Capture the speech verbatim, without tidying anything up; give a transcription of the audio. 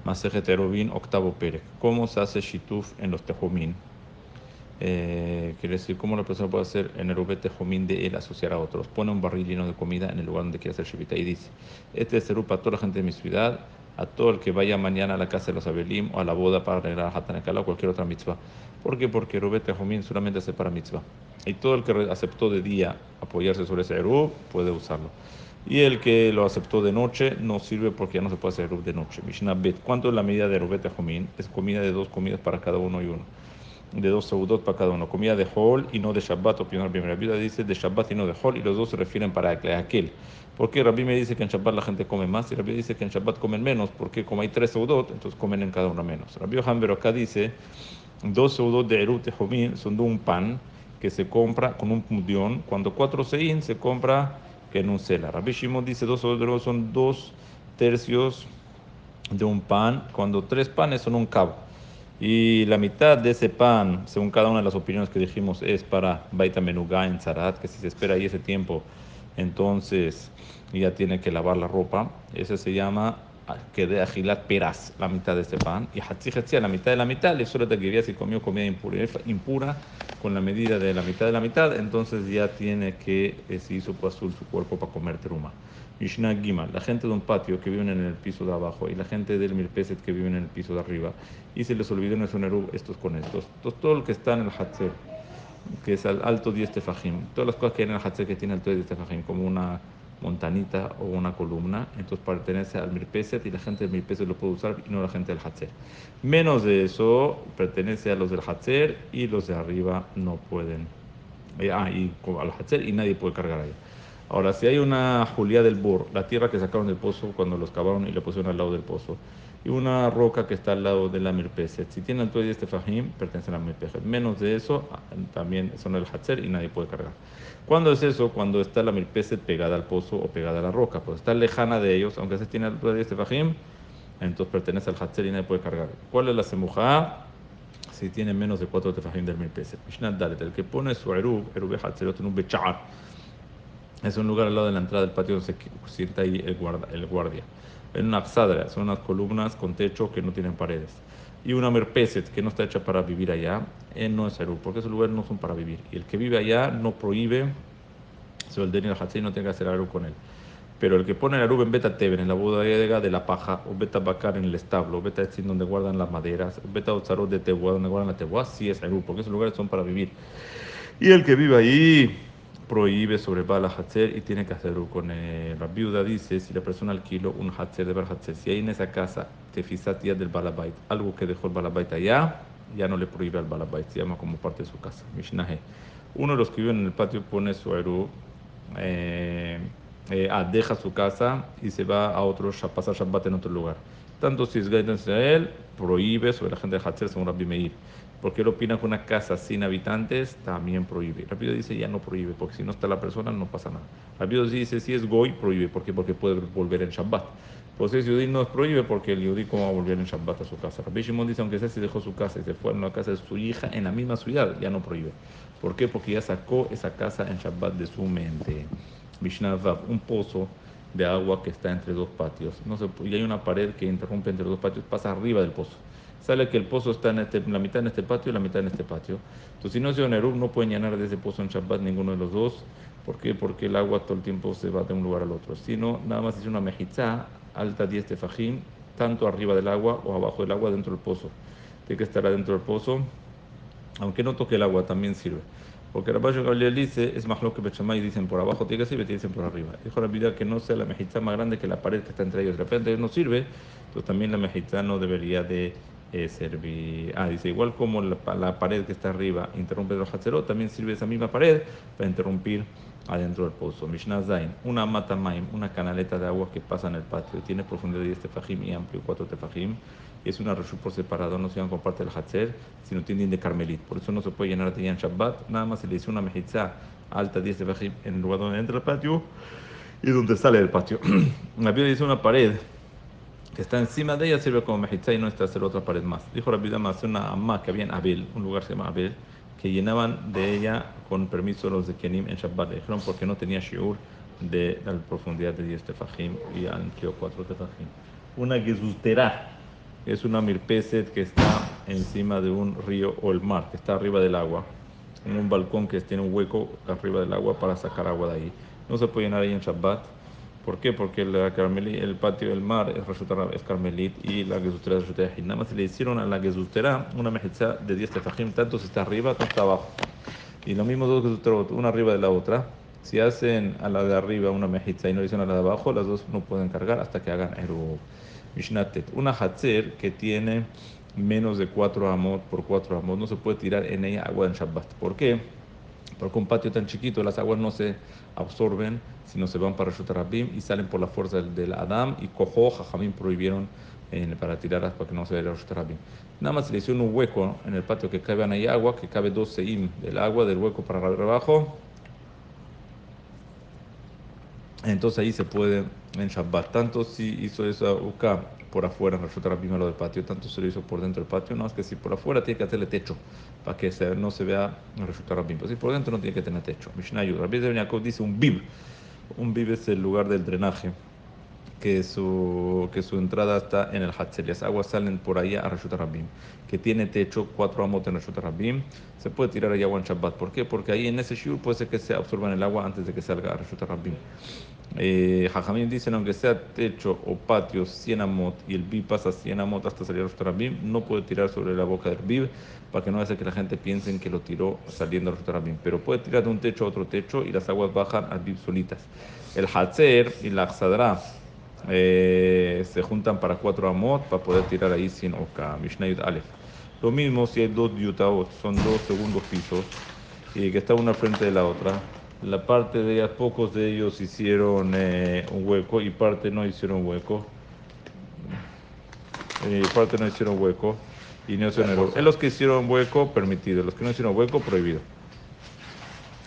Masejet Eruvin, octavo Perek. ¿Cómo se hace Shituf en los Tejumín? Eh, quiere decir, ¿cómo la persona puede hacer en el Erubet Tejumín de él asociar a otros? Pone un barril lleno de comida en el lugar donde quiere hacer Shivita y dice: Este es Erub para toda la gente de mi ciudad, a todo el que vaya mañana a la casa de los Abelim o a la boda para arreglar a Hatanekala o cualquier otra mitzvah. ¿Por qué? Porque Erubet Tejumín solamente hace para mitzvah. Y todo el que aceptó de día apoyarse sobre ese Erub puede usarlo. Y el que lo aceptó de noche no sirve porque ya no se puede hacer Erub de noche. Mishnah Bet. ¿Cuánto es la medida de Erubet Tejumín? Es comida de dos comidas para cada uno y uno. De dos seudot para cada uno. Comida de Hol y no de Shabbat. Opinión Rabbi Meir. La Biblia dice de Shabbat y no de Hol y los dos se refieren para aquel. ¿Por qué Rabbi me dice que en Shabbat la gente come más y Rabbi dice que en Shabbat comen menos? Porque como hay tres seudot, entonces comen en cada uno menos. Rabbi Yohan acá dice dos seudot de Erut Tejumín son de un pan que se compra con un pudión. Cuando cuatro sein se compra que en un sela. Rabbi Shimon dice dos seudot son dos tercios de un pan, cuando tres panes son un cabo. Y la mitad de ese pan, según cada una de las opiniones que dijimos, es para Baita Menugá en Zarat, que si se espera ahí ese tiempo, entonces ya tiene que lavar la ropa. Ese se llama que de agilat peras, la mitad de este pan. Y hatzi hatzi, la mitad de la mitad, le suele que si comió comida impura, impura, con la medida de la mitad de la mitad, entonces ya tiene que, eh, se hizo azul su cuerpo para comer teruma. Mishnah Gima, la gente de un patio que viven en el piso de abajo y la gente del Mirpeset que viven en el piso de arriba, y se les olvidó en el Sonerub estos con estos. Entonces, todo lo que está en el Hatzer, que es al alto diez tefajim, todas las cosas que hay en el Hatzer que tiene alto diez tefajim, como una montanita o una columna, entonces pertenece al Mirpeset y la gente del Mirpeset lo puede usar y no la gente del Hatzer. Menos de eso, pertenece a los del Hatzer y los de arriba no pueden. Eh, ah, y al Hatzer y nadie puede cargar ahí. Ahora, si hay una Julia del Bor, la tierra que sacaron del pozo cuando los cavaron y le pusieron al lado del pozo, y una roca que está al lado de la Mirpeset, si tienen todo este fajim, pertenecen a la Mirpeset. Menos de eso, también son el Hatzer y nadie puede cargar. ¿Cuándo es eso? Cuando está la Mirpeset pegada al pozo o pegada a la roca. Pues está lejana de ellos, aunque se tiene todo este fajim, entonces pertenece al Hatzer y nadie puede cargar. ¿Cuál es la semujá? Si tiene menos de cuatro tefajim del Mirpeset. Mishnah Dalet, el que pone su erub, erub Hatzerot en un bechar, es un lugar al lado de la entrada del patio donde se sienta ahí el, guarda, el guardia. En una absadra, son unas columnas con techo que no tienen paredes. Y una merpeset que no está hecha para vivir allá, eh, no es Erub, porque esos lugares no son para vivir. Y el que vive allá no prohíbe, si el Deni al Hatzei no tenga que hacer Erub con él. Pero el que pone el Erub en Beta Teven, en la bodega de la paja, o Beta Bakar en el establo, o Beta Etzin donde guardan las maderas, o Beta Otzarot de Tehuá, donde guardan la Tehuá, sí es Erub, porque esos lugares son para vivir. Y el que vive ahí prohíbe sobre Bala Hatzer y tiene que hacerlo con él. La viuda dice, si la persona alquiló un Hatzer de Bar Hatzer, si hay en esa casa tefisat ya del Balabait, algo que dejó el Balabait allá, ya no le prohíbe al Balabait, se llama como parte de su casa. Mishnahe. Uno de los que viven en el patio pone su eru, eh, eh, ah, deja su casa y se va a otro, a pasar Shabbat en otro lugar. Tanto si es Gaiden Israel, prohíbe sobre la gente de Hatzer según Rabbi Meir. Porque él opina que una casa sin habitantes también prohíbe. Rabbi dice ya no prohíbe, porque si no está la persona no pasa nada. Rabbi dice si es Goy, prohíbe. ¿Por qué? Porque puede volver en Shabbat. Pues si es Yudí no es prohíbe porque el Yudí cómo va a volver en Shabbat a su casa. Rabbi Shimon dice aunque sea si dejó su casa y se fue a la casa de su hija en la misma ciudad, ya no prohíbe. ¿Por qué? Porque ya sacó esa casa en Shabbat de su mente. Mishnah Vav, un pozo de agua que está entre dos patios. No se, y hay una pared que interrumpe entre dos patios, pasa arriba del pozo. Sale que el pozo está en este, la mitad en este patio y la mitad en este patio. Entonces, si no es un Erub, no pueden llenar de ese pozo en Shabbat ninguno de los dos. ¿Por qué? Porque el agua todo el tiempo se va de un lugar al otro. Si no, nada más es una mejizá alta diez tefajim, tanto arriba del agua o abajo del agua dentro del pozo. Tiene que estar adentro del pozo, aunque no toque el agua, también sirve. Porque Rabbi Gabriel dice, es más lo que Bechamay dicen por abajo, tiene que servir, dicen por arriba. Dijo la vida que no sea la mejizá más grande que la pared que está entre ellos. De repente no sirve, entonces también la mejizá no debería de eh, servir. Ah, dice, igual como la, la pared que está arriba interrumpe el hatzerot, también sirve esa misma pared para interrumpir adentro del pozo. Mishnah Zain, una matamaim, una canaleta de agua que pasa en el patio, y tiene profundidad de diez tefajim y amplio cuatro tefajim, y es una reshut por separado, no se llama como parte del hatzer, sino tienen de carmelit. Por eso no se puede llenar de en Shabbat, nada más se le dice una mejizá alta diez tefajim en el lugar donde entra el patio y donde sale del patio. La Biblia dice una pared que está encima de ella sirve como mejizá y no está hacer otra pared más. Dijo Rabbi Dama, hace una amma que había en Abel, un lugar se llama Abel, que llenaban de ella con permiso los de Kenim en Shabbat. Le dijeron porque no tenía shiur de la profundidad de diez tefajim y amplió cuatro tefajim. Una gezustera es una mirpeset que está encima de un río o el mar, que está arriba del agua, en un balcón que tiene un hueco arriba del agua para sacar agua de ahí. No se puede llenar ahí en Shabbat. ¿Por qué? Porque la carmeli, el patio del mar es, resulta, es carmelit y la gezustera es resulta de Nada más le hicieron a la gezustera una mejizá de diez tefajim, tanto si está arriba, tanto está abajo. Y lo mismo dos gezusterot, una arriba de la otra. Si hacen a la de arriba una mejizá y no le hicieron a la de abajo, las dos no pueden cargar hasta que hagan eruv. Mishnatet, una hatzer que tiene menos de cuatro amot por cuatro amot, no se puede tirar en ella agua en Shabbat. ¿Por qué? Porque un patio tan chiquito, las aguas no se absorben, sino se van para Reshut Rabim y salen por la fuerza del, del Adam. Y Kojo, Jajamín prohibieron eh, para tirarlas para que no se vea Reshut Rabim. Nada más se le hicieron un hueco en el patio que cabe ahí agua, que cabe dos seim del agua, del hueco para abajo. Entonces ahí se puede en Shabbat. Tanto si hizo esa uka por afuera, en Reshut Rabim, lo del patio, tanto se lo hizo por dentro del patio. No, es que si por afuera tiene que hacerle techo para que se, no se vea en Reshut Rabim. Pero si por dentro no tiene que tener techo. Mishnah Yud. Rabbi Ben Yaakov dice un bib. Un bib es el lugar del drenaje, que su, que su entrada está en el Hatzel. Las aguas salen por ahí a Reshut Rabim, que tiene techo, cuatro amot en Reshut Rabim. Se puede tirar ahí agua en Shabbat. ¿Por qué? Porque ahí en ese shiur puede ser que se absorban el agua antes de que salga a Reshut Rabim. Eh, Jajamín dicen, aunque sea techo o patio cien amot y el bib pasa cien amot hasta salir a Reshut Rabim, no puede tirar sobre la boca del bib para que no hace que la gente piense que lo tiró saliendo a Reshut Rabim. Pero puede tirar de un techo a otro techo y las aguas bajan al bib solitas. El hatzer y la axadra eh, se juntan para cuatro amot para poder tirar ahí sin oka. Mishnah Yud Aleph. Lo mismo si hay dos yutaot, son dos segundos pisos, y que está una frente de la otra. La parte de ellas, pocos de ellos hicieron eh, un hueco y parte no hicieron hueco. Y parte no hicieron hueco y no hicieron error. En los que hicieron hueco, permitido. Los que no hicieron hueco, prohibido.